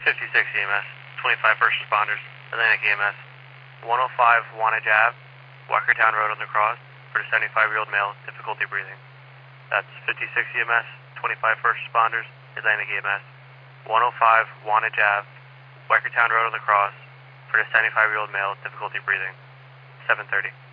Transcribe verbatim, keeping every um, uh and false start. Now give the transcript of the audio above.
fifty-six E M S, twenty-five first responders, Atlantic E M S, one oh five Wantage Ave, Walkertown Road on the cross, for the seventy-five-year-old male, difficulty breathing. That's fifty-six E M S, twenty-five first responders, Atlantic E M S, one oh five Wantage Ave, Walkertown Road on the cross, for the seventy-five-year-old male, difficulty breathing. seven thirty.